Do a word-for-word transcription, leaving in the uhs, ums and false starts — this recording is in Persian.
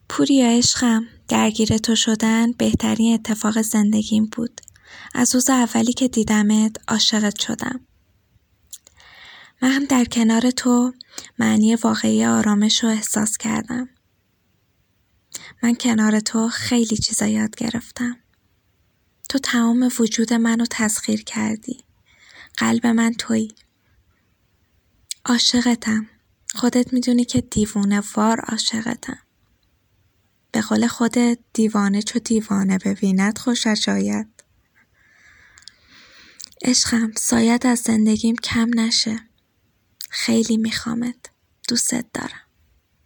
پوریا عشقم، درگیر تو شدن بهترین اتفاق زندگیم بود. از روز اولی که دیدمت عاشقت شدم. من هم در کنار تو معنی واقعی آرامش رو احساس کردم. من کنار تو خیلی چیزا یاد گرفتم. تو تمام وجود منو تسخیر کردی. قلب من تویی. عاشقتم. خودت میدونی که دیوونه وار عاشقتم. به قول خودت دیوانه چو دیوانه ببیند خوشش آید. عشقم، سایت از زندگیم کم نشه. خیلی میخوامت. دوست دارم.